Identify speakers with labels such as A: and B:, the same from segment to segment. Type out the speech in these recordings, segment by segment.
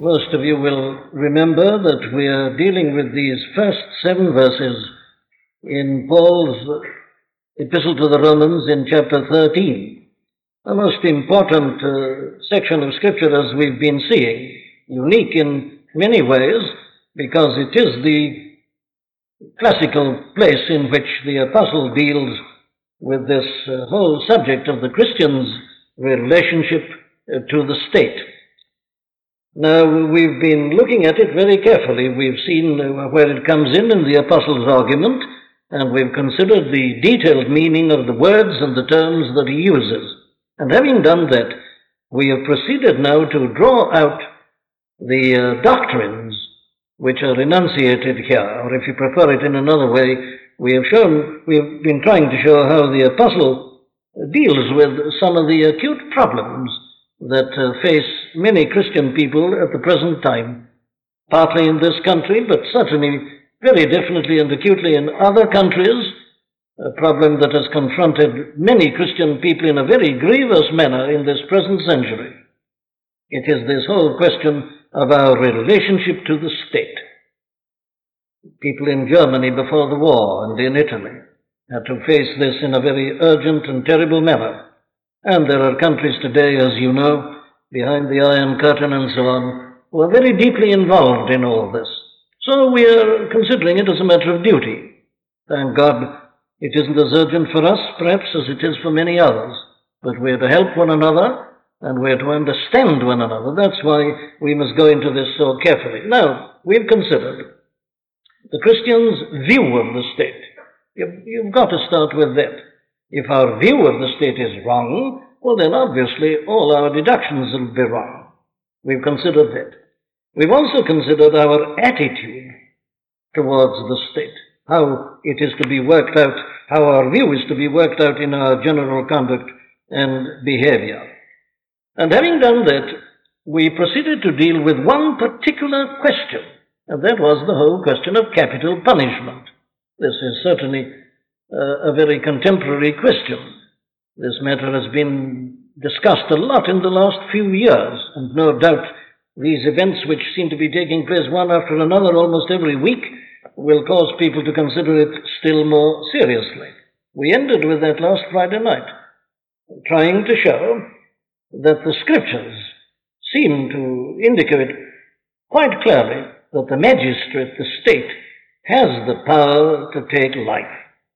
A: Most of you will remember that we are dealing with these first 7 verses in Paul's Epistle to the Romans in chapter 13. A most important section of Scripture, as we've been seeing, unique in many ways because it is the classical place in which the apostle deals with this whole subject of the Christian's relationship to the state. Now, we've been looking at it very carefully. We've seen where it comes in the apostle's argument, and we've considered the detailed meaning of the words and the terms that he uses. And having done that, we have proceeded now to draw out the doctrines which are enunciated here, or if you prefer it in another way, we've been trying to show how the apostle deals with some of the acute problems that face many Christian people at the present time, partly in this country, but certainly very definitely and acutely in other countries, a problem that has confronted many Christian people in a very grievous manner in this present century. It is this whole question of our relationship to the state. People in Germany before the war and in Italy had to face this in a very urgent and terrible manner. And there are countries today, as you know, behind the Iron Curtain and so on, who are very deeply involved in all this. So we are considering it as a matter of duty. Thank God it isn't as urgent for us, perhaps, as it is for many others. But we are to help one another, and we are to understand one another. That's why we must go into this so carefully. Now, we've considered the Christian's view of the state. You've got to start with that. If our view of the state is wrong, well then obviously all our deductions will be wrong. We've considered that. We've also considered our attitude towards the state, how it is to be worked out, how our view is to be worked out in our general conduct and behavior. And having done that, we proceeded to deal with one particular question, and that was the whole question of capital punishment. This is certainly a very contemporary question. This matter has been discussed a lot in the last few years, and no doubt these events, which seem to be taking place one after another almost every week, will cause people to consider it still more seriously. We ended with that last Friday night, trying to show that the Scriptures seem to indicate quite clearly that the magistrate, the state, has the power to take life.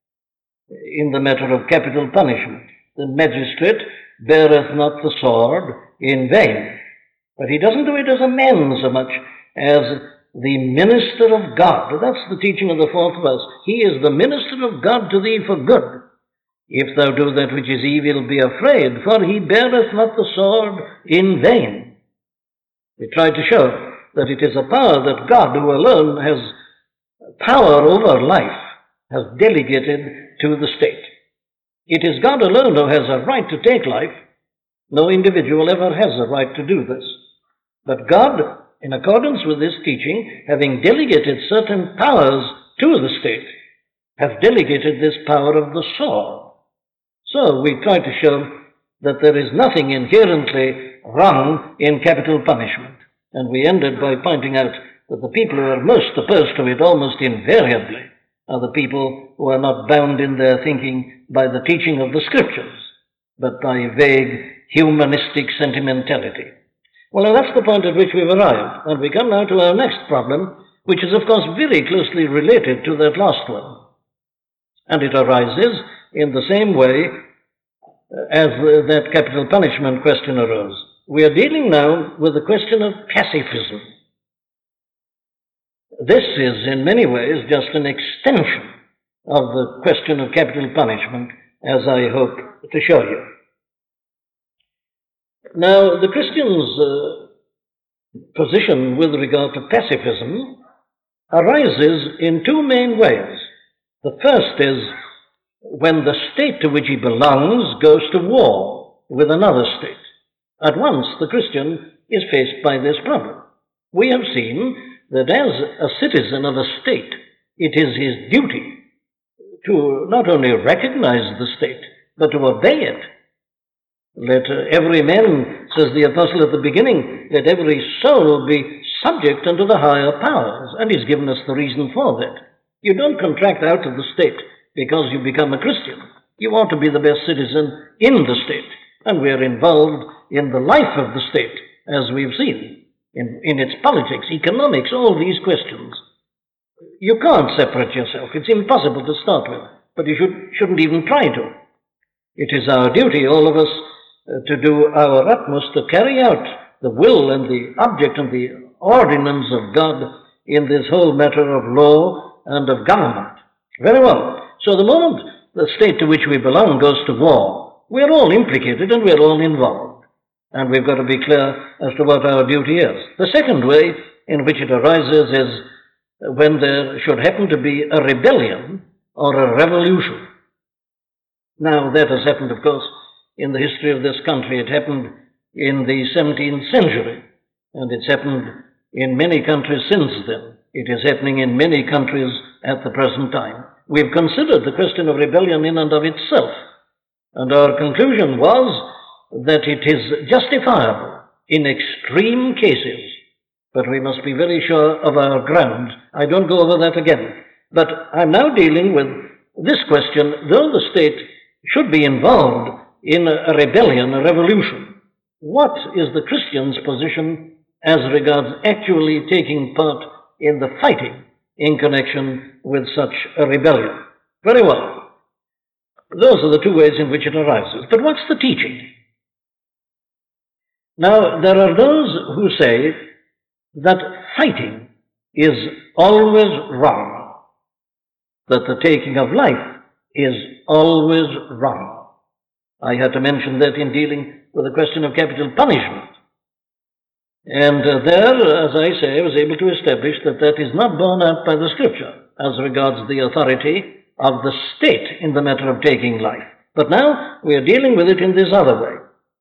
A: In the matter of capital punishment, the magistrate beareth not the sword in vain. But he doesn't do it as a man so much as the minister of God. That's the teaching of the 4th verse. He is the minister of God to thee for good. If thou do that which is evil, be afraid, for he beareth not the sword in vain. We try to show that it is a power that God, who alone has power over life, has delegated to the state. It is God alone who has a right to take life. No individual ever has a right to do this. But God, in accordance with this teaching, having delegated certain powers to the state, has delegated this power of the sword. So we try to show that there is nothing inherently wrong in capital punishment. And we ended by pointing out that the people who are most opposed to it almost invariably are the people who are not bound in their thinking by the teaching of the Scriptures, but by vague humanistic sentimentality. Well, now that's the point at which we've arrived, and we come now to our next problem, which is, of course, very closely related to that last one. And it arises in the same way as that capital punishment question arose. We are dealing now with the question of pacifism. This is, in many ways, just an extension of the question of capital punishment, as I hope to show you. Now, the Christian's position with regard to pacifism arises in 2 main ways. The first is when the state to which he belongs goes to war with another state. At once, the Christian is faced by this problem. We have seen that as a citizen of a state, it is his duty to not only recognize the state, but to obey it. Let every man, says the apostle at the beginning, let every soul be subject unto the higher powers. And he's given us the reason for that. You don't contract out of the state because you become a Christian. You ought to be the best citizen in the state. And we are involved in the life of the state, as we've seen, in its politics, economics, all these questions. You can't separate yourself. It's impossible to start with. But you shouldn't even try to. It is our duty, all of us, to do our utmost to carry out the will and the object and the ordinance of God in this whole matter of law and of government. Very well. So the moment the state to which we belong goes to war, we're all implicated and we're all involved. And we've got to be clear as to what our duty is. The second way in which it arises is when there should happen to be a rebellion or a revolution. Now, that has happened, of course, in the history of this country. It happened in the 17th century, and it's happened in many countries since then. It is happening in many countries at the present time. We've considered the question of rebellion in and of itself, and our conclusion was that it is justifiable in extreme cases, but we must be very sure of our ground. I don't go over that again. But I'm now dealing with this question, though the state should be involved in a rebellion, a revolution, what is the Christian's position as regards actually taking part in the fighting in connection with such a rebellion? Very well. Those are the two ways in which it arises. But what's the teaching? Now, there are those who say that fighting is always wrong, that the taking of life is always wrong. I had to mention that in dealing with the question of capital punishment. And there, as I say, I was able to establish that that is not borne out by the Scripture as regards the authority of the state in the matter of taking life. But now we are dealing with it in this other way.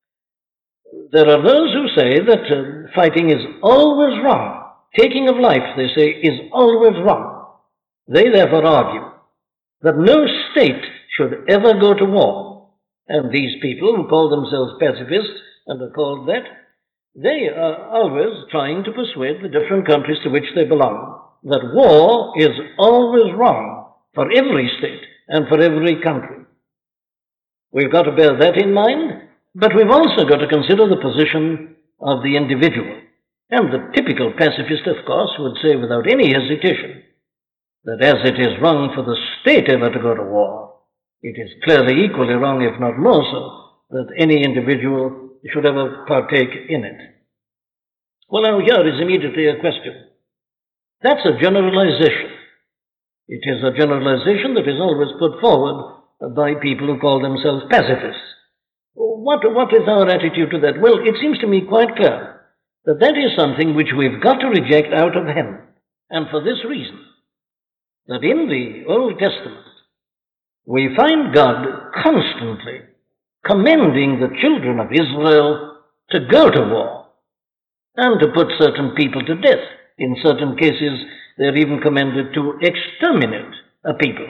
A: There are those who say that fighting is always wrong. Taking of life, they say, is always wrong. They therefore argue that no state should ever go to war. And these people who call themselves pacifists and are called that, they are always trying to persuade the different countries to which they belong that war is always wrong for every state and for every country. We've got to bear that in mind, but we've also got to consider the position of the individual. And the typical pacifist, of course, would say without any hesitation that as it is wrong for the state ever to go to war, it is clearly equally wrong, if not more so, that any individual should ever partake in it. Well, now here is immediately a question. That's a generalization. It is a generalization that is always put forward by people who call themselves pacifists. What is our attitude to that? Well, it seems to me quite clear that that is something which we've got to reject out of hand. And for this reason, that in the Old Testament, we find God constantly commending the children of Israel to go to war and to put certain people to death. In certain cases, they're even commanded to exterminate a people.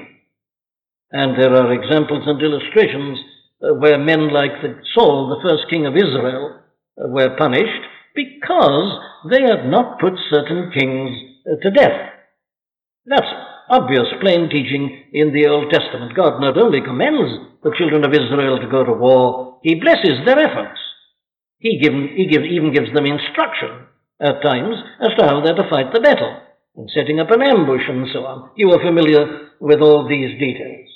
A: And there are examples and illustrations where men like Saul, the first king of Israel, were punished because they had not put certain kings to death. That's obvious, plain teaching in the Old Testament. God not only commends the children of Israel to go to war, He blesses their efforts. He even gives them instruction at times as to how they're to fight the battle, and setting up an ambush and so on. You are familiar with all these details.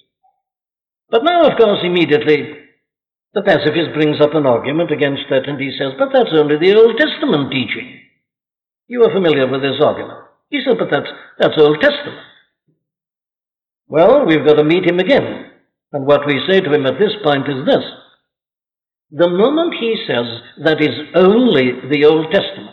A: But now, of course, immediately the pacifist brings up an argument against that, and he says, but that's only the Old Testament teaching. You are familiar with this argument. He said, but that's Old Testament. Well, we've got to meet him again. And what we say to him at this point is this. The moment he says that is only the Old Testament,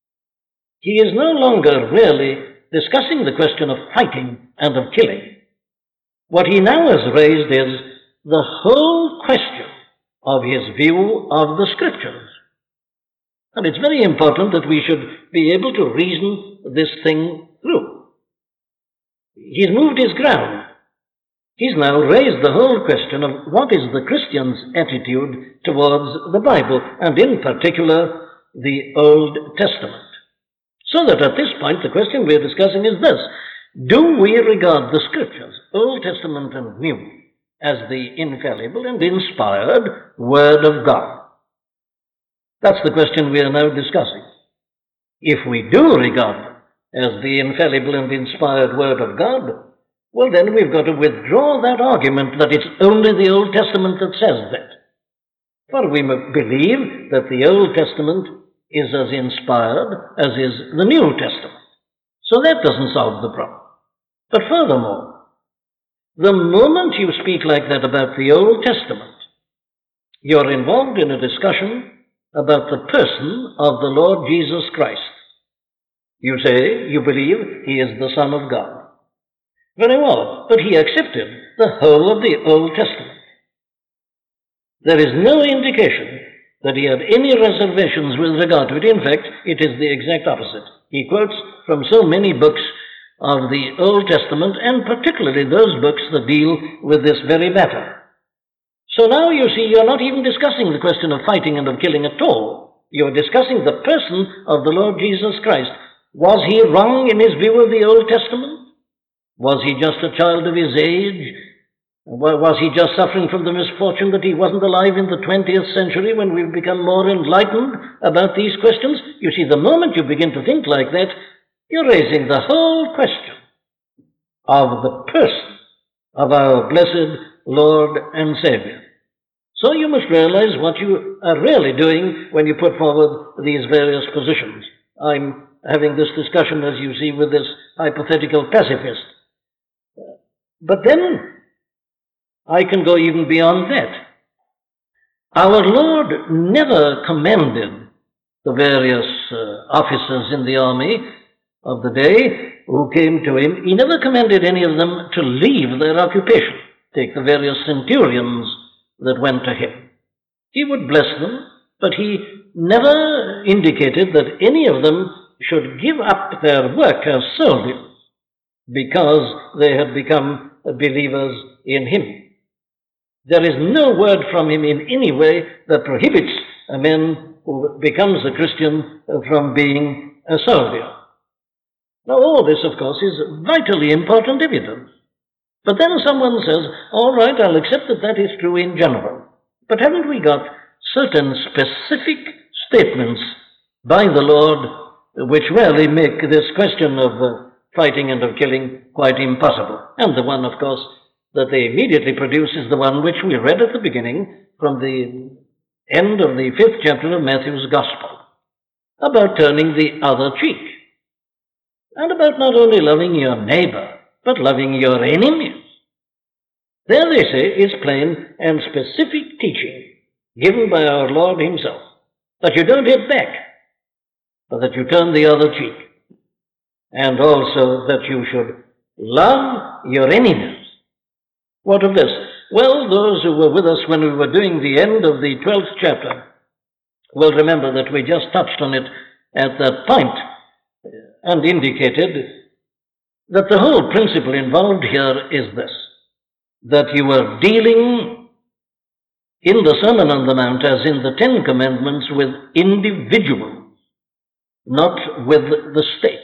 A: he is no longer really discussing the question of fighting and of killing. What he now has raised is the whole question of his view of the Scriptures. And it's very important that we should be able to reason this thing through. He's moved his ground. He's now raised the whole question of what is the Christian's attitude towards the Bible, and in particular, the Old Testament. So that at this point, the question we're discussing is this: do we regard the Scriptures, Old Testament and New, as the infallible and inspired Word of God? That's the question we are now discussing. If we do regard them as the infallible and inspired Word of God, well, then we've got to withdraw that argument that it's only the Old Testament that says that. For we believe that the Old Testament is as inspired as is the New Testament. So that doesn't solve the problem. But furthermore, the moment you speak like that about the Old Testament, you're involved in a discussion about the person of the Lord Jesus Christ. You say you believe he is the Son of God. Very well, but he accepted the whole of the Old Testament. There is no indication that he had any reservations with regard to it. In fact, it is the exact opposite. He quotes from so many books of the Old Testament, and particularly those books that deal with this very matter. So now you see, you're not even discussing the question of fighting and of killing at all. You're discussing the person of the Lord Jesus Christ. Was he wrong in his view of the Old Testament? Was he just a child of his age? Was he just suffering from the misfortune that he wasn't alive in the 20th century when we've become more enlightened about these questions? You see, the moment you begin to think like that, you're raising the whole question of the person of our blessed Lord and Savior. So you must realize what you are really doing when you put forward these various positions. I'm having this discussion, as you see, with this hypothetical pacifist. But then I can go even beyond that. Our Lord never commended the various officers in the army of the day who came to him. He never commended any of them to leave their occupation. Take the various centurions that went to him. He would bless them, but he never indicated that any of them should give up their work as soldiers because they had become believers in him. There is no word from him in any way that prohibits a man who becomes a Christian from being a soldier. Now, all this, of course, is vitally important evidence. But then someone says, all right, I'll accept that that is true in general. But haven't we got certain specific statements by the Lord which really make this question of fighting and of killing quite impossible? And the one, of course, that they immediately produce is the one which we read at the beginning from the end of the 5th chapter of Matthew's Gospel, about turning the other cheek, and about not only loving your neighbor, but loving your enemies. There, they say, is plain and specific teaching given by our Lord himself, that you don't hit back, but that you turn the other cheek, and also that you should love your enemies. What of this? Well, those who were with us when we were doing the end of the 12th chapter will remember that we just touched on it at that point and indicated that the whole principle involved here is this, that you are dealing in the Sermon on the Mount, as in the Ten Commandments, with individuals, not with the state.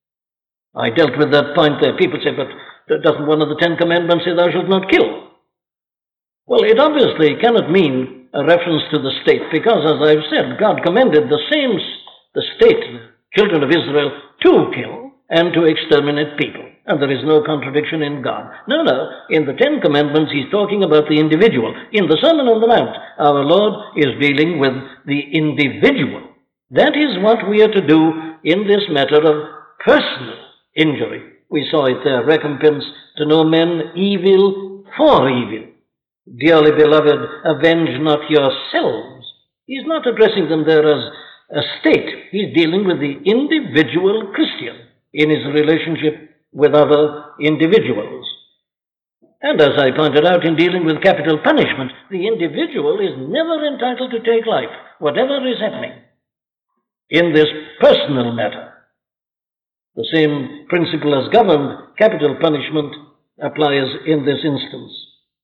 A: I dealt with that point there. People say, but doesn't one of the Ten Commandments say thou shalt not kill? Well, it obviously cannot mean a reference to the state, because, as I've said, God commanded the state, the children of Israel, to kill and to exterminate people. And there is no contradiction in God. No, in the Ten Commandments he's talking about the individual. In the Sermon on the Mount, our Lord is dealing with the individual. That is what we are to do in this matter of personal injury. We saw it there, recompense to no man evil for evil. Dearly beloved, avenge not yourselves. He's not addressing them there as a state. He's dealing with the individual Christian in his relationship with other individuals. And as I pointed out, in dealing with capital punishment, the individual is never entitled to take life, whatever is happening. In this personal matter, the same principle has governed capital punishment applies in this instance.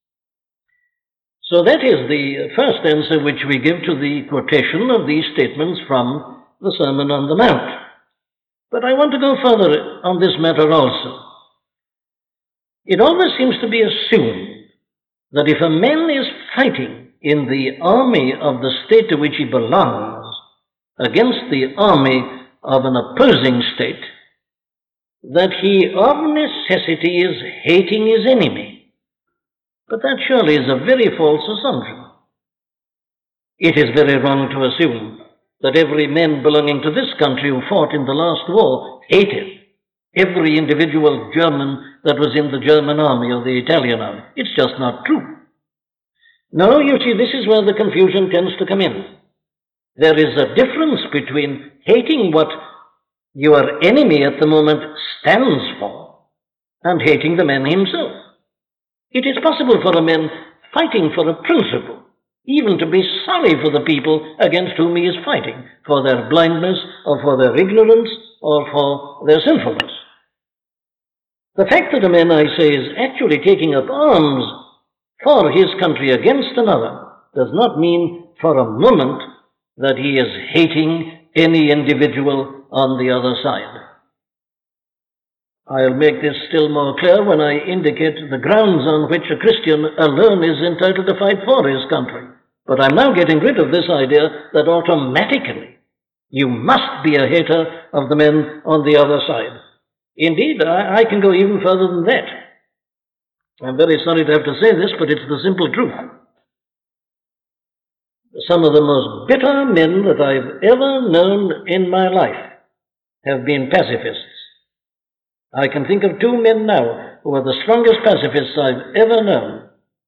A: So that is the first answer which we give to the quotation of these statements from the Sermon on the Mount. But I want to go further on this matter also. It always seems to be assumed that if a man is fighting in the army of the state to which he belongs against the army of an opposing state, that he of necessity is hating his enemy. But that surely is a very false assumption. It is very wrong to assume that every man belonging to this country who fought in the last war hated every individual German that was in the German army or the Italian army. It's just not true. No, you see, this is where the confusion tends to come in. There is a difference between hating what your enemy at the moment stands for and hating the man himself. It is possible for a man fighting for a principle even to be sorry for the people against whom he is fighting, for their blindness or for their ignorance or for their sinfulness. The fact that a man, I say, is actually taking up arms for his country against another does not mean for a moment that he is hating any individual on the other side. I'll make this still more clear when I indicate the grounds on which a Christian alone is entitled to fight for his country. But I'm now getting rid of this idea that automatically you must be a hater of the men on the other side. Indeed, I can go even further than that. I'm very sorry to have to say this, but it's the simple truth. Some of the most bitter men that I've ever known in my life have been pacifists. I can think of two men now who are the strongest pacifists I've ever known.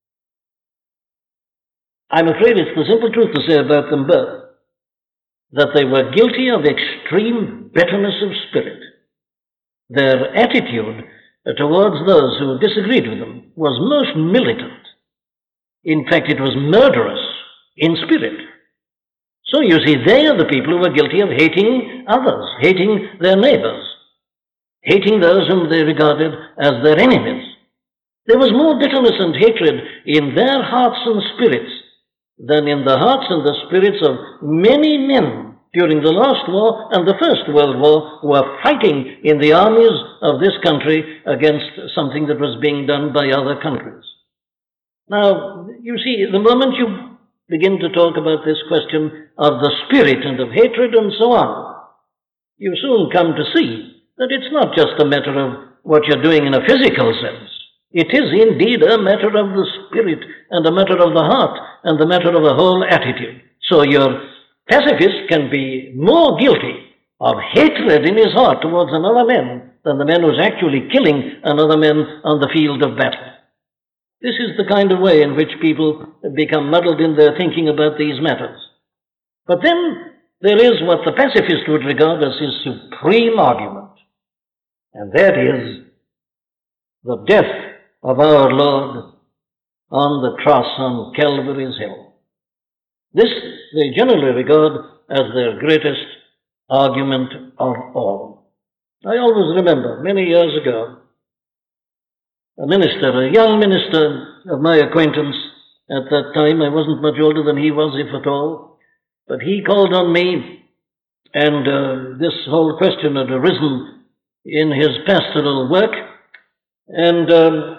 A: I'm afraid it's the simple truth to say about them both that they were guilty of extreme bitterness of spirit. Their attitude towards those who disagreed with them was most militant. In fact, it was murderous in spirit. So you see, they are the people who were guilty of hating others, hating their neighbors, hating those whom they regarded as their enemies. There was more bitterness and hatred in their hearts and spirits than in the hearts and the spirits of many men during the last war and the First World War who were fighting in the armies of this country against something that was being done by other countries. Now, you see, the moment you begin to talk about this question of the spirit and of hatred and so on, you soon come to see that it's not just a matter of what you're doing in a physical sense. It is indeed a matter of the spirit and a matter of the heart and a matter of the whole attitude. So your pacifist can be more guilty of hatred in his heart towards another man than the man who's actually killing another man on the field of battle. This is the kind of way in which people become muddled in their thinking about these matters. But then there is what the pacifist would regard as his supreme argument, and that is the death of our Lord on the cross on Calvary's hill. This they generally regard as their greatest argument of all. I always remember many years ago, a minister, a young minister of my acquaintance at that time, I wasn't much older than he was, if at all, but he called on me, and this whole question had arisen in his pastoral work, and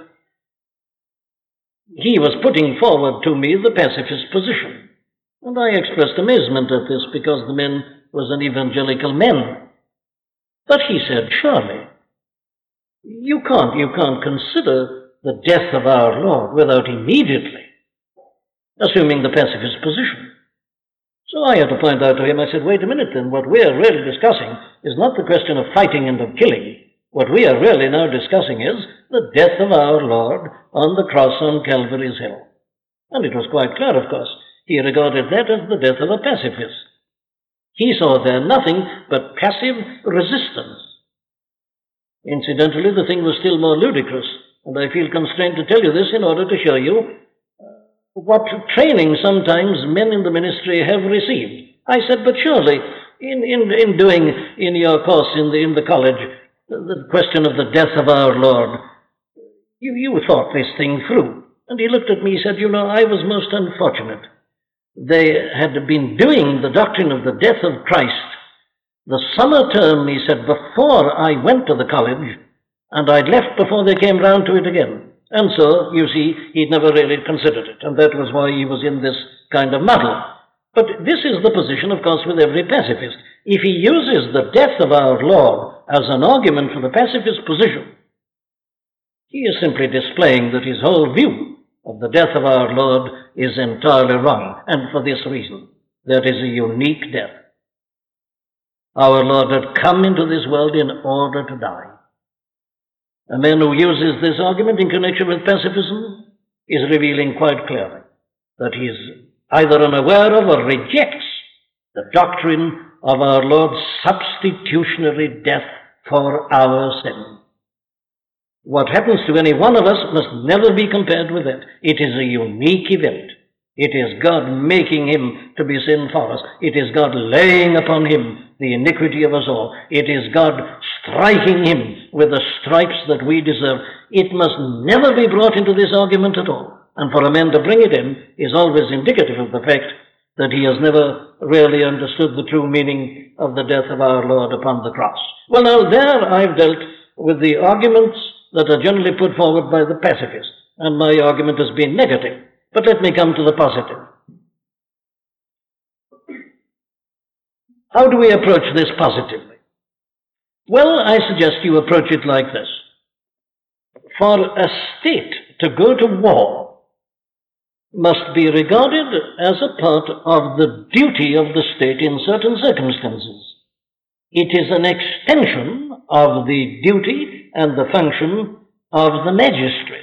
A: he was putting forward to me the pacifist position. And I expressed amazement at this because the man was an evangelical man. But he said, surely, you can't consider the death of our Lord without immediately assuming the pacifist position. So I had to point out to him, I said, wait a minute then, what we are really discussing is not the question of fighting and of killing. What we are really now discussing is the death of our Lord on the cross on Calvary's hill. And it was quite clear, of course. He regarded that as the death of a pacifist. He saw there nothing but passive resistance. Incidentally, the thing was still more ludicrous, and I feel constrained to tell you this in order to show you what training sometimes men in the ministry have received. I said, but surely, in doing in your course in the college, the question of the death of our Lord, You thought this thing through. And he looked at me, he said, you know, I was most unfortunate. They had been doing the doctrine of the death of Christ the summer term, he said, before I went to the college, and I'd left before they came round to it again. And so, you see, he'd never really considered it, and that was why he was in this kind of muddle. But this is the position, of course, with every pacifist. If he uses the death of our Lord as an argument for the pacifist position, he is simply displaying that his whole view of the death of our Lord is entirely wrong, and for this reason, that is a unique death. Our Lord had come into this world in order to die. A man who uses this argument in connection with pacifism is revealing quite clearly that he is either unaware of or rejects the doctrine of our Lord's substitutionary death for our sin. What happens to any one of us must never be compared with that. It is a unique event. It is God making him to be sin for us. It is God laying upon him the iniquity of us all. It is God striking him with the stripes that we deserve. It must never be brought into this argument at all. And for a man to bring it in is always indicative of the fact that he has never really understood the true meaning of the death of our Lord upon the cross. Well, now there I've dealt with the arguments that are generally put forward by the pacifist, and my argument has been negative. But let me come to the positive. How do we approach this positively? Well, I suggest you approach it like this. For a state to go to war must be regarded as a part of the duty of the state in certain circumstances. It is an extension of the duty and the function of the magistrate.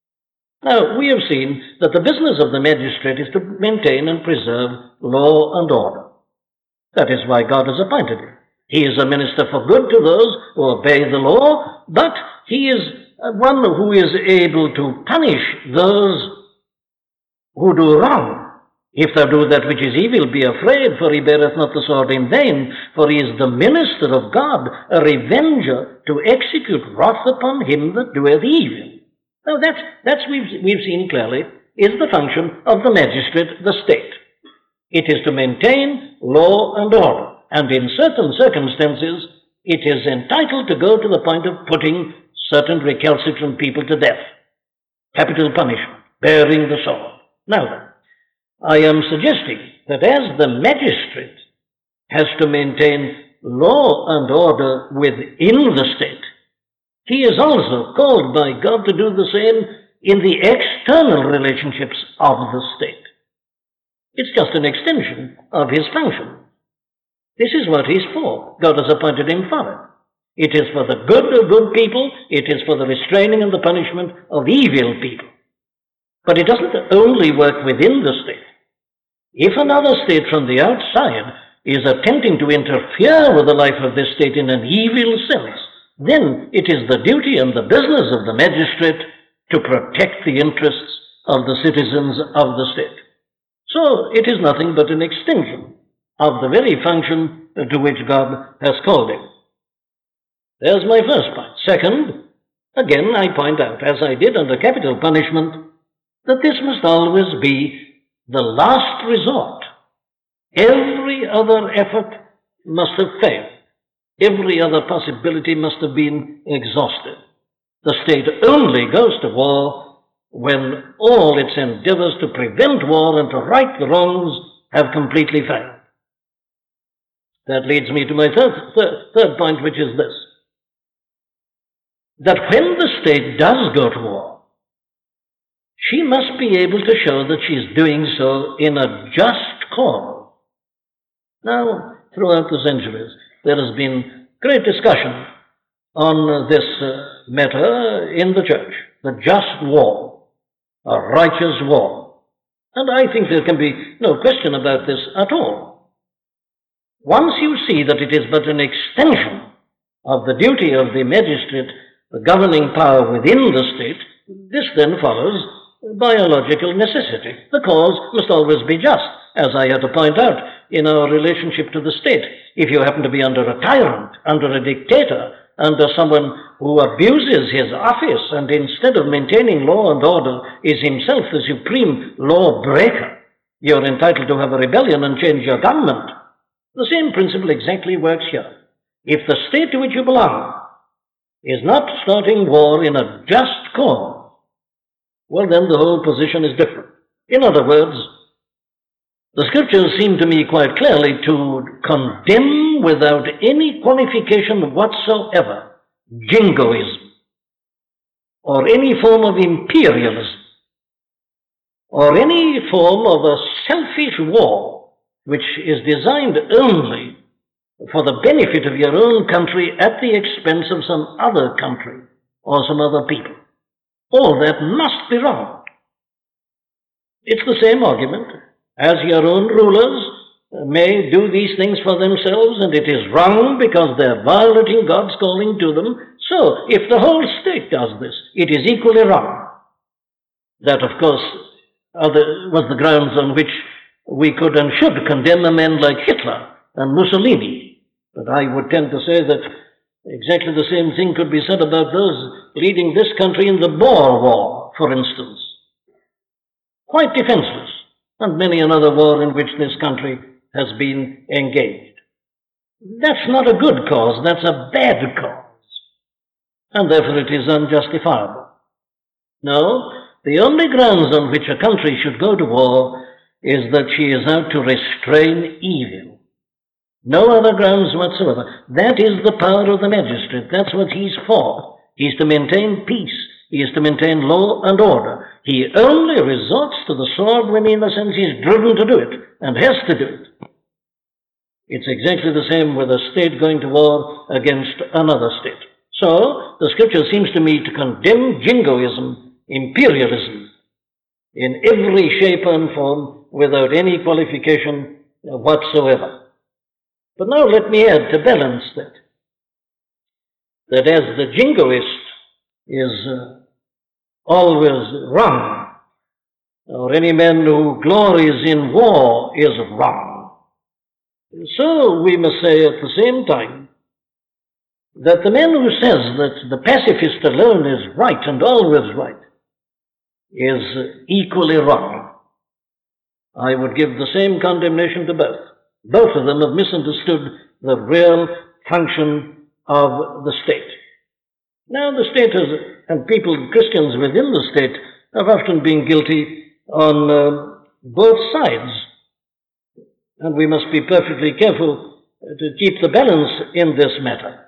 A: Now, we have seen that the business of the magistrate is to maintain and preserve law and order. That is why God has appointed him. He is a minister for good to those who obey the law, but he is one who is able to punish those who do wrong. If thou do that which is evil, be afraid, for he beareth not the sword in vain, for he is the minister of God, a revenger to execute wrath upon him that doeth evil. Now that's we've seen clearly, is the function of the magistrate, the state. It is to maintain law and order, and in certain circumstances, it is entitled to go to the point of putting certain recalcitrant people to death. Capital punishment, bearing the sword. Now then, I am suggesting that as the magistrate has to maintain law and order within the state, he is also called by God to do the same in the external relationships of the state. It's just an extension of his function. This is what he's for. God has appointed him for it. It is for the good of good people. It is for the restraining and the punishment of evil people. But it doesn't only work within the state. If another state from the outside is attempting to interfere with the life of this state in an evil sense, then it is the duty and the business of the magistrate to protect the interests of the citizens of the state. So it is nothing but an extension of the very function to which God has called him. There's my first point. Second, again I point out, as I did under capital punishment, that this must always be the last resort. Every other effort must have failed. Every other possibility must have been exhausted. The state only goes to war when all its endeavors to prevent war and to right the wrongs have completely failed. That leads me to my third point, which is this. That when the state does go to war, she must be able to show that she is doing so in a just cause. Now, throughout the centuries, there has been great discussion on this matter in the church, the just war, a righteous war. And I think there can be no question about this at all. Once you see that it is but an extension of the duty of the magistrate, the governing power within the state, this then follows biological necessity. The cause must always be just, as I had to point out in our relationship to the state. If you happen to be under a tyrant, under a dictator, under someone who abuses his office and instead of maintaining law and order is himself the supreme lawbreaker, you're entitled to have a rebellion and change your government. The same principle exactly works here. If the state to which you belong is not starting war in a just cause, well, then the whole position is different. In other words, the scriptures seem to me quite clearly to condemn without any qualification whatsoever jingoism or any form of imperialism or any form of a selfish war which is designed only for the benefit of your own country at the expense of some other country or some other people. All that must be wrong. It's the same argument. As your own rulers may do these things for themselves, and it is wrong because they're violating God's calling to them, so if the whole state does this, it is equally wrong. That, of course, was the grounds on which we could and should condemn a man like Hitler and Mussolini. But I would tend to say that exactly the same thing could be said about those leading this country in the Boer War, for instance. Quite defenseless, and many another war in which this country has been engaged. That's not a good cause, that's a bad cause, and therefore it is unjustifiable. No, the only grounds on which a country should go to war is that she is out to restrain evil. No other grounds whatsoever. That is the power of the magistrate. That's what he's for. He's to maintain peace. He is to maintain law and order. He only resorts to the sword when, in a sense, he's driven to do it, and has to do it. It's exactly the same with a state going to war against another state. So, the scripture seems to me to condemn jingoism, imperialism, in every shape and form, without any qualification whatsoever. But now let me add to balance that as the jingoist is always wrong, or any man who glories in war is wrong, so we must say at the same time that the man who says that the pacifist alone is right and always right is equally wrong. I would give the same condemnation to both. Both of them have misunderstood the real function of the state. Now, the state and people, Christians within the state, have often been guilty on both sides. And we must be perfectly careful to keep the balance in this matter.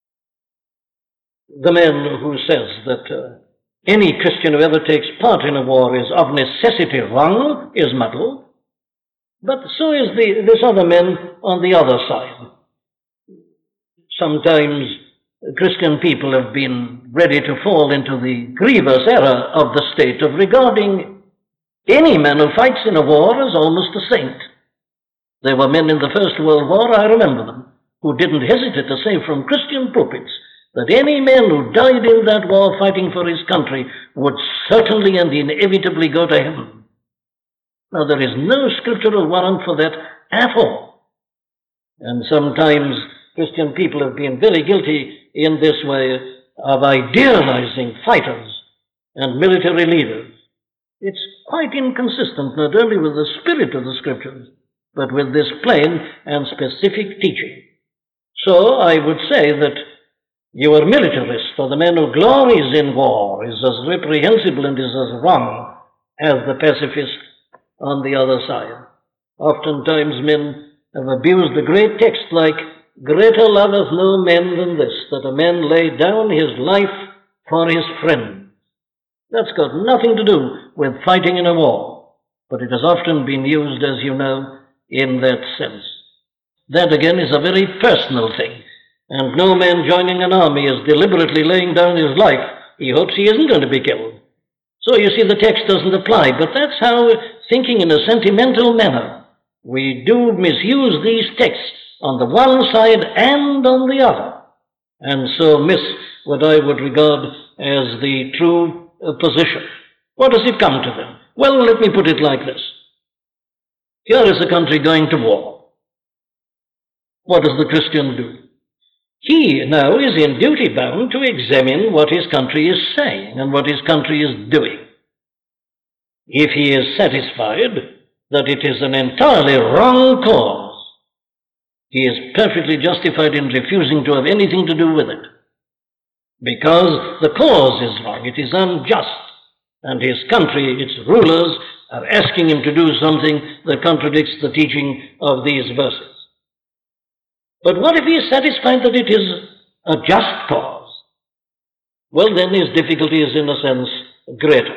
A: The man who says that any Christian who ever takes part in a war is of necessity wrong is muddled. But so is this other man on the other side. Sometimes Christian people have been ready to fall into the grievous error of the state of regarding any man who fights in a war as almost a saint. There were men in the First World War, I remember them, who didn't hesitate to say from Christian pulpits that any man who died in that war fighting for his country would certainly and inevitably go to heaven. Now, there is no scriptural warrant for that at all. And sometimes Christian people have been very guilty in this way of idealizing fighters and military leaders. It's quite inconsistent not only with the spirit of the scriptures, but with this plain and specific teaching. So I would say that your militarist, or the man who glories in war, is as reprehensible and is as wrong as the pacifist on the other side. Oftentimes men have abused the great text like, "Greater loveth no man than this, that a man lay down his life for his friend." That's got nothing to do with fighting in a war, but it has often been used, as you know, in that sense. That again is a very personal thing, and no man joining an army is deliberately laying down his life. He hopes he isn't going to be killed. So you see, the text doesn't apply, but that's how, thinking in a sentimental manner, we do misuse these texts on the one side and on the other, and so miss what I would regard as the true position. What does it come to then? Well, let me put it like this. Here is a country going to war. What does the Christian do? He now is in duty bound to examine what his country is saying and what his country is doing. If he is satisfied that it is an entirely wrong cause, he is perfectly justified in refusing to have anything to do with it. Because the cause is wrong, it is unjust, and his country, its rulers, are asking him to do something that contradicts the teaching of these verses. But what if he is satisfied that it is a just cause? Well, then his difficulty is in a sense greater.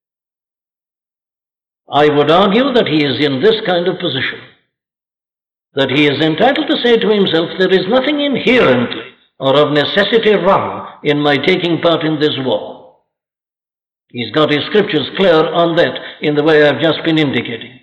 A: I would argue that he is in this kind of position, that he is entitled to say to himself, there is nothing inherently or of necessity wrong in my taking part in this war. He's got his scriptures clear on that in the way I've just been indicating.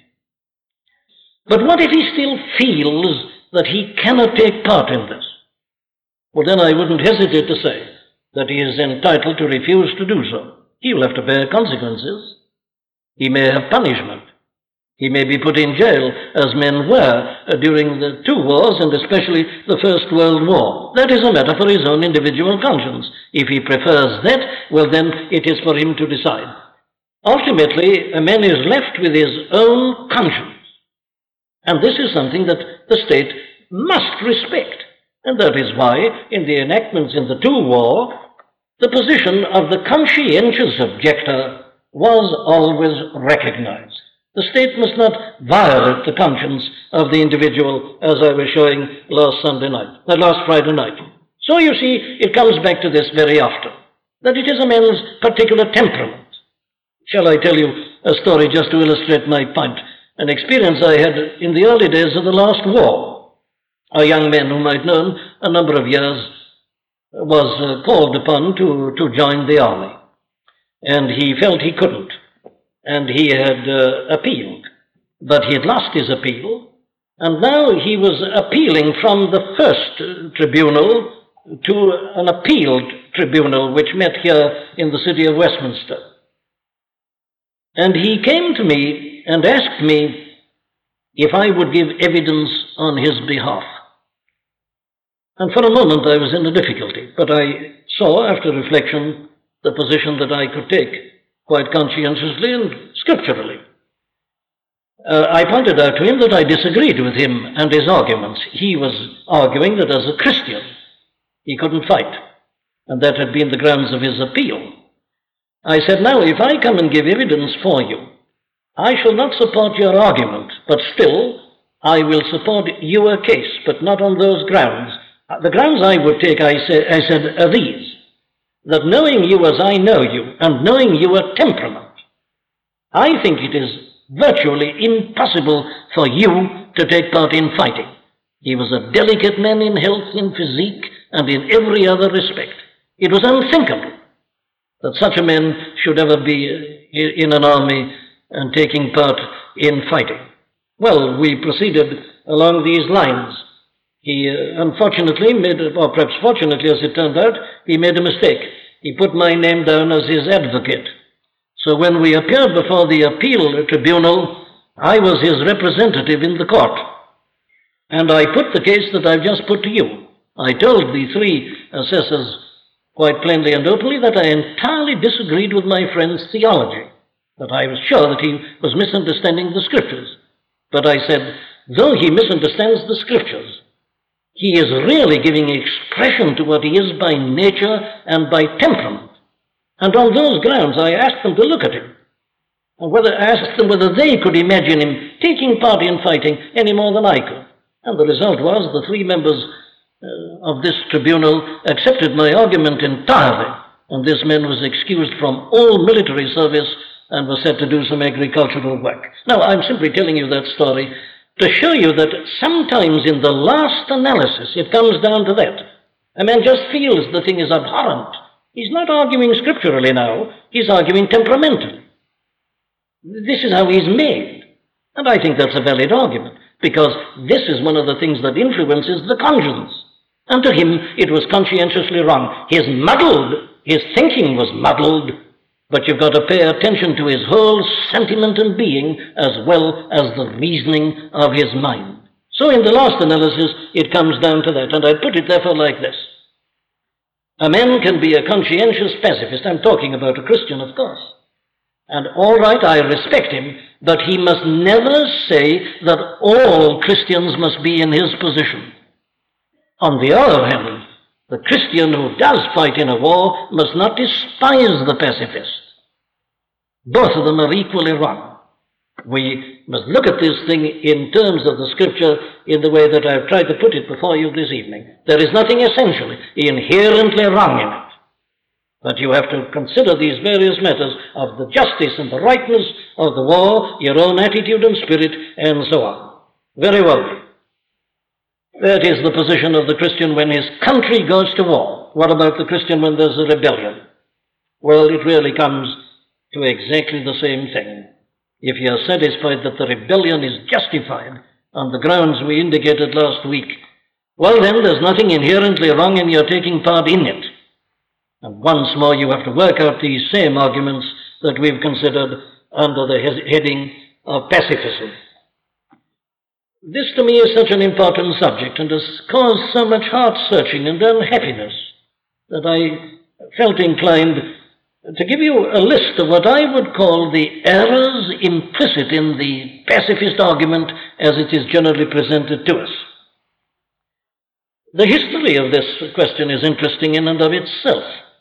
A: But what if he still feels that he cannot take part in this? Well, then I wouldn't hesitate to say that he is entitled to refuse to do so. He will have to bear consequences. He may have punishment. He may be put in jail, as men were during the two wars, and especially the First World War. That is a matter for his own individual conscience. If he prefers that, well, then it is for him to decide. Ultimately, a man is left with his own conscience. And this is something that the state must respect. And that is why, in the enactments in the two war, the position of the conscientious objector was always recognized. The state must not violate the conscience of the individual, as I was showing last Friday night. So you see, it comes back to this very often, that it is a man's particular temperament. Shall I tell you a story just to illustrate my point? An experience I had in the early days of the last war. A young man whom I'd known a number of years was called upon to join the army. And he felt he couldn't. And he had appealed, but he had lost his appeal, and now he was appealing from the first tribunal to an appealed tribunal which met here in the city of Westminster. And he came to me and asked me if I would give evidence on his behalf. And for a moment I was in a difficulty, but I saw, after reflection, the position that I could take, quite conscientiously and scripturally. I pointed out to him that I disagreed with him and his arguments. He was arguing that as a Christian he couldn't fight, and that had been the grounds of his appeal. I said, now, if I come and give evidence for you, I shall not support your argument, but still I will support your case, but not on those grounds. The grounds I would take, I said, are these: that knowing you as I know you, and knowing your temperament, I think it is virtually impossible for you to take part in fighting. He was a delicate man in health, in physique, and in every other respect. It was unthinkable that such a man should ever be in an army and taking part in fighting. Well, we proceeded along these lines. He unfortunately made, or perhaps fortunately as it turned out, he made a mistake. He put my name down as his advocate. So when we appeared before the appeal tribunal, I was his representative in the court. And I put the case that I've just put to you. I told the three assessors quite plainly and openly that I entirely disagreed with my friend's theology, that I was sure that he was misunderstanding the scriptures. But I said, though he misunderstands the scriptures, he is really giving expression to what he is by nature and by temperament. And on those grounds I asked them to look at him, and asked them whether they could imagine him taking part in fighting any more than I could. And the result was the three members of this tribunal accepted my argument entirely, and this man was excused from all military service and was set to do some agricultural work. Now, I'm simply telling you that story to show you that sometimes in the last analysis it comes down to that. A man just feels the thing is abhorrent. He's not arguing scripturally now, he's arguing temperamentally. This is how he's made. And I think that's a valid argument, because this is one of the things that influences the conscience. And to him it was conscientiously wrong. His thinking was muddled, but you've got to pay attention to his whole sentiment and being as well as the reasoning of his mind. So in the last analysis, it comes down to that, and I put it therefore like this. A man can be a conscientious pacifist. I'm talking about a Christian, of course. And all right, I respect him, but he must never say that all Christians must be in his position. On the other hand, the Christian who does fight in a war must not despise the pacifist. Both of them are equally wrong. We must look at this thing in terms of the Scripture in the way that I've tried to put it before you this evening. There is nothing essentially inherently wrong in it. But you have to consider these various matters of the justice and the rightness of the war, your own attitude and spirit, and so on. Very well. That is the position of the Christian when his country goes to war. What about the Christian when there's a rebellion? Well, it really comes to exactly the same thing. If you are satisfied that the rebellion is justified on the grounds we indicated last week, well then, there's nothing inherently wrong in your taking part in it. And once more, you have to work out these same arguments that we've considered under the heading of pacifism. This to me is such an important subject and has caused so much heart-searching and unhappiness that I felt inclined to give you a list of what I would call the errors implicit in the pacifist argument as it is generally presented to us. The history of this question is interesting in and of itself.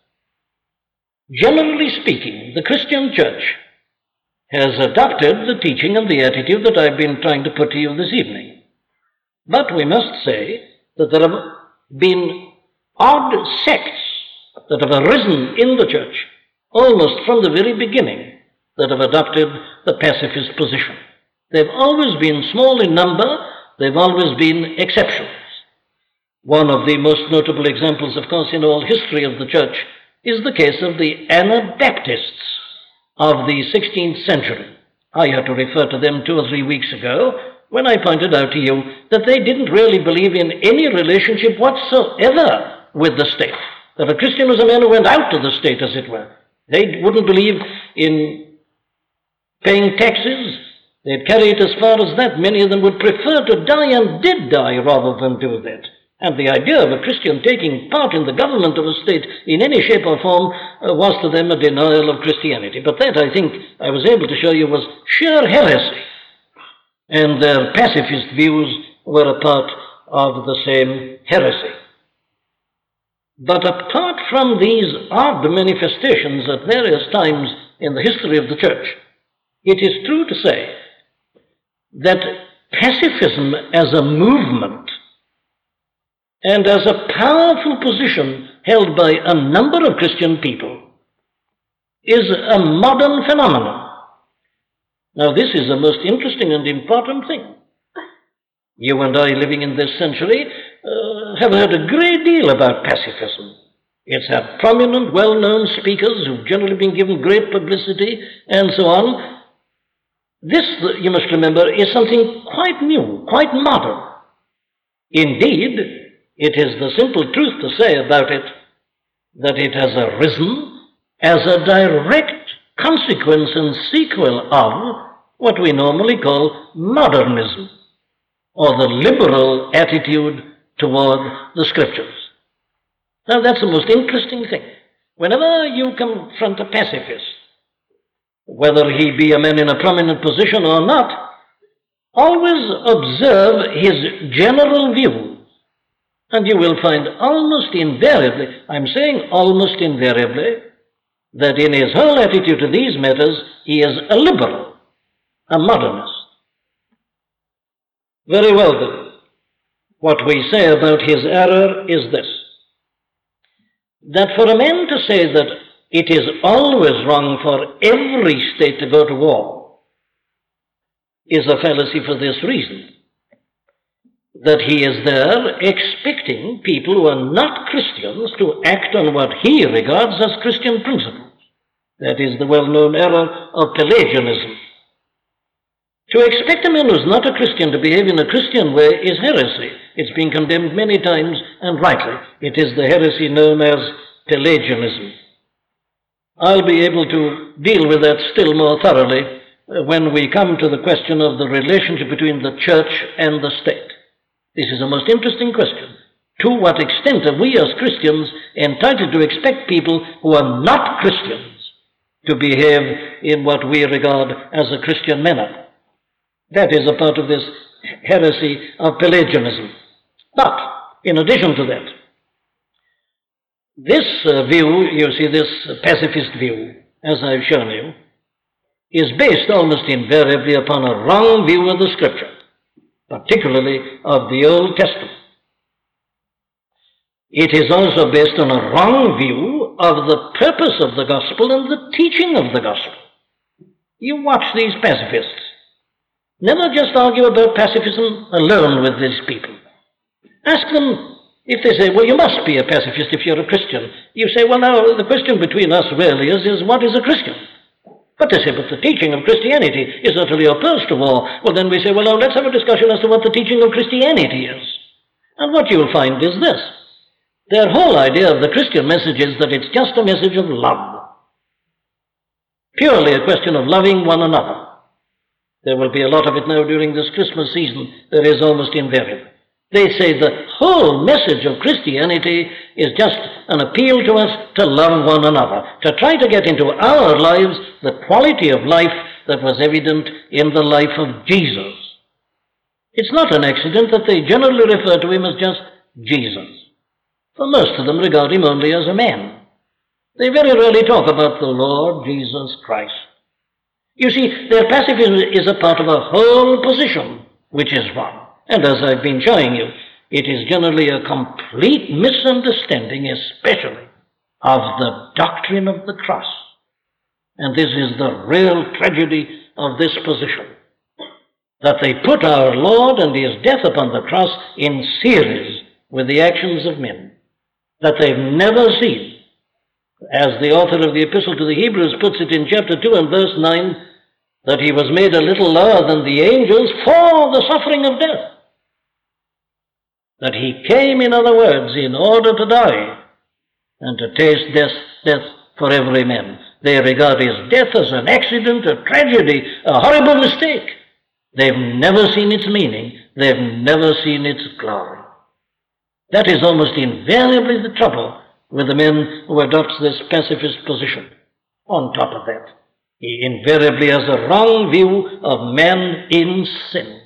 A: Generally speaking, the Christian church has adopted the teaching and the attitude that I've been trying to put to you this evening. But we must say that there have been odd sects that have arisen in the church almost from the very beginning that have adopted the pacifist position. They've always been small in number, they've always been exceptions. One of the most notable examples, of course, in all history of the church is the case of the Anabaptists of the 16th century. I had to refer to them 2 or 3 weeks ago when I pointed out to you that they didn't really believe in any relationship whatsoever with the state. That a Christian was a man who went out to the state, as it were. They wouldn't believe in paying taxes. They'd carry it as far as that. Many of them would prefer to die and did die rather than do that. And the idea of a Christian taking part in the government of a state in any shape or form was to them a denial of Christianity. But that, I think, I was able to show you was sheer heresy. And their pacifist views were a part of the same heresy. But apart from these odd manifestations at various times in the history of the church, it is true to say that pacifism as a movement and as a powerful position held by a number of Christian people is a modern phenomenon. Now, this is a most interesting and important thing. You and I, living in this century, have heard a great deal about pacifism. It's had prominent, well-known speakers who've generally been given great publicity and so on. This, you must remember, is something quite new, quite modern. Indeed, it is the simple truth to say about it that it has arisen as a direct consequence and sequel of what we normally call modernism, or the liberal attitude toward the Scriptures. Now, that's the most interesting thing. Whenever you confront a pacifist, whether he be a man in a prominent position or not, always observe his general view, and you will find almost invariably, I'm saying almost invariably, that in his whole attitude to these matters, he is a liberal, a modernist. Very well then, what we say about his error is this, that for a man to say that it is always wrong for every state to go to war is a fallacy for this reason, that he is there expecting people who are not Christians to act on what he regards as Christian principles. That is the well-known error of Pelagianism. To expect a man who is not a Christian to behave in a Christian way is heresy. It's been condemned many times, and rightly. It is the heresy known as Pelagianism. I'll be able to deal with that still more thoroughly when we come to the question of the relationship between the church and the state. This is a most interesting question. To what extent are we as Christians entitled to expect people who are not Christians to behave in what we regard as a Christian manner? That is a part of this heresy of Pelagianism. But, in addition to that, this view, you see, this pacifist view, as I've shown you, is based almost invariably upon a wrong view of the Scripture, particularly of the Old Testament. It is also based on a wrong view of the purpose of the gospel and the teaching of the gospel. You watch these pacifists. Never just argue about pacifism alone with these people. Ask them, if they say, well, you must be a pacifist if you're a Christian. You say, well, now, the question between us really is what is a Christian? But they say, but the teaching of Christianity is utterly opposed to war. Well, then we say, well, now, let's have a discussion as to what the teaching of Christianity is. And what you'll find is this. Their whole idea of the Christian message is that it's just a message of love. Purely a question of loving one another. There will be a lot of it now during this Christmas season. There is almost invariable. They say the whole message of Christianity is just an appeal to us to love one another, to try to get into our lives the quality of life that was evident in the life of Jesus. It's not an accident that they generally refer to him as just Jesus. For most of them regard him only as a man. They very rarely talk about the Lord Jesus Christ. You see, their pacifism is a part of a whole position, which is wrong. And as I've been showing you, it is generally a complete misunderstanding, especially of the doctrine of the cross. And this is the real tragedy of this position, that they put our Lord and his death upon the cross in series with the actions of men, that they've never seen, as the author of the Epistle to the Hebrews puts it in chapter 2 and verse 9, that he was made a little lower than the angels for the suffering of death. That he came, in other words, in order to die and to taste death for every man. They regard his death as an accident, a tragedy, a horrible mistake. They've never seen its meaning. They've never seen its glory. That is almost invariably the trouble with the men who adopt this pacifist position. On top of that, he invariably has a wrong view of man in sin.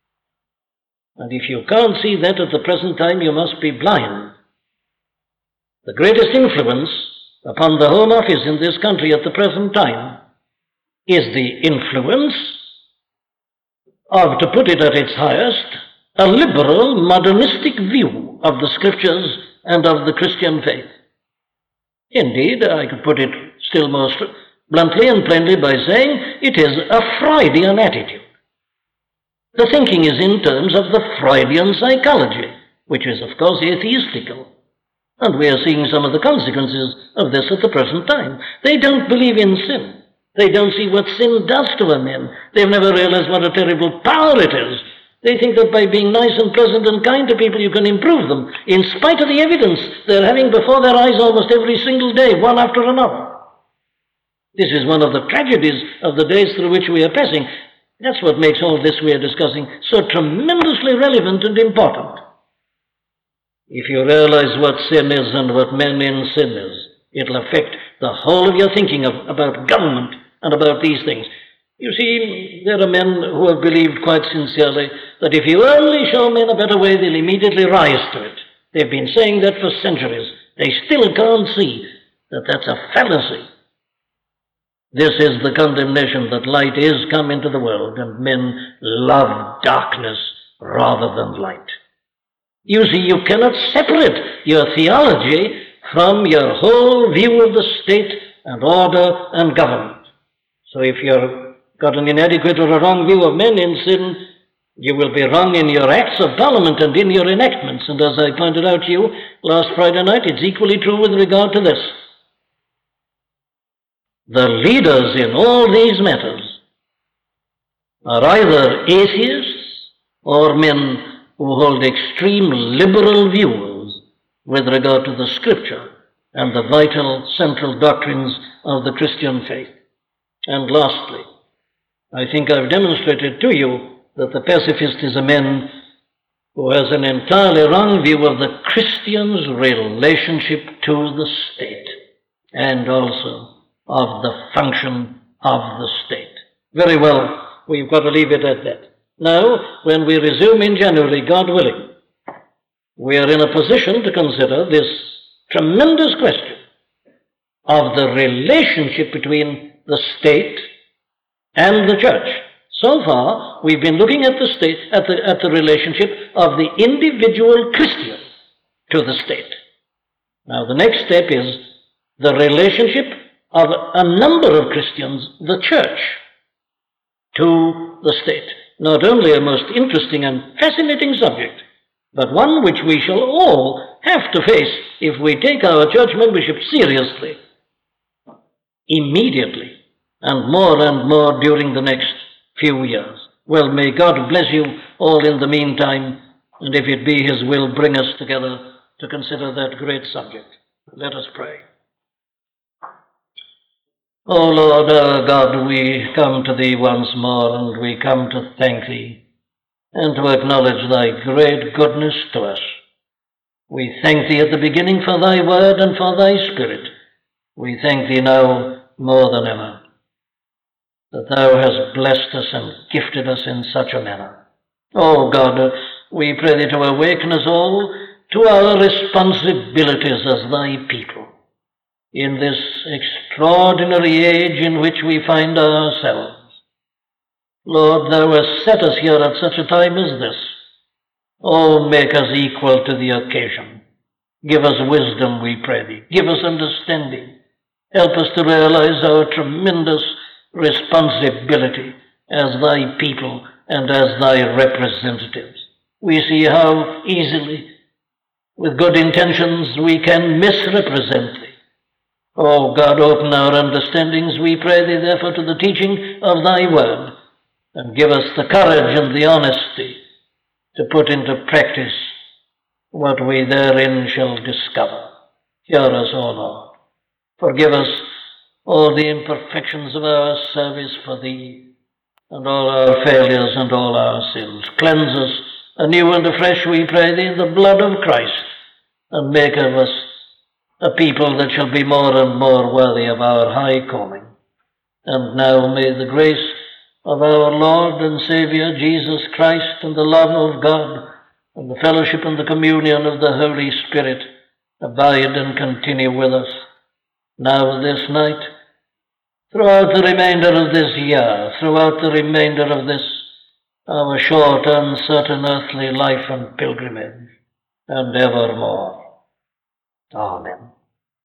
A: And if you can't see that at the present time, you must be blind. The greatest influence upon the Home Office in this country at the present time is the influence of, to put it at its highest, a liberal, modernistic view of the Scriptures and of the Christian faith. Indeed, I could put it still more bluntly and plainly by saying it is a Freudian attitude. The thinking is in terms of the Freudian psychology, which is, of course, atheistical. And we are seeing some of the consequences of this at the present time. They don't believe in sin. They don't see what sin does to a man. They've never realized what a terrible power it is. They think that by being nice and pleasant and kind to people, you can improve them, in spite of the evidence they're having before their eyes almost every single day, one after another. This is one of the tragedies of the days through which we are passing. That's what makes all this we are discussing so tremendously relevant and important. If you realize what sin is and what man in sin is, it'll affect the whole of your thinking about government and about these things. You see, there are men who have believed quite sincerely that if you only show men a better way, they'll immediately rise to it. They've been saying that for centuries. They still can't see that that's a fallacy. This is the condemnation that light is come into the world, and men love darkness rather than light. You see, you cannot separate your theology from your whole view of the state and order and government. So if you've got an inadequate or a wrong view of men in sin, you will be wrong in your acts of parliament and in your enactments. And as I pointed out to you last Friday night, it's equally true with regard to this. The leaders in all these matters are either atheists or men who hold extreme liberal views with regard to the Scripture and the vital central doctrines of the Christian faith. And lastly, I think I've demonstrated to you that the pacifist is a man who has an entirely wrong view of the Christian's relationship to the state and also of the function of the state. Very well, we've got to leave it at that. Now, when we resume in January, God willing, we are in a position to consider this tremendous question of the relationship between the state and the church. So far, we've been looking at the state, at the relationship of the individual Christian to the state. Now, the next step is the relationship of a number of Christians, the church, to the state. Not only a most interesting and fascinating subject, but one which we shall all have to face if we take our church membership seriously, immediately, and more during the next few years. Well, may God bless you all in the meantime, and if it be His will, bring us together to consider that great subject. Let us pray. O Lord our God, we come to Thee once more, and we come to thank Thee and to acknowledge Thy great goodness to us. We thank Thee at the beginning for Thy word and for Thy Spirit. We thank Thee now more than ever that Thou hast blessed us and gifted us in such a manner. Oh God, we pray Thee to awaken us all to our responsibilities as Thy people in this extraordinary age in which we find ourselves. Lord, Thou hast set us here at such a time as this. Oh, make us equal to the occasion. Give us wisdom, we pray Thee. Give us understanding. Help us to realize our tremendous responsibility as Thy people and as Thy representatives. We see how easily, with good intentions, we can misrepresent Thee. Oh God, open our understandings, we pray Thee, therefore, to the teaching of Thy word, and give us the courage and the honesty to put into practice what we therein shall discover. Hear us, O Lord. Forgive us all the imperfections of our service for Thee, and all our failures and all our sins. Cleanse us anew and afresh, we pray Thee, in the blood of Christ, and make of us a people that shall be more and more worthy of our high calling. And now may the grace of our Lord and Saviour Jesus Christ, and the love of God, and the fellowship and the communion of the Holy Spirit abide and continue with us, now this night, throughout the remainder of this year, throughout the remainder of this, our short, uncertain earthly life and pilgrimage, and evermore. Amen.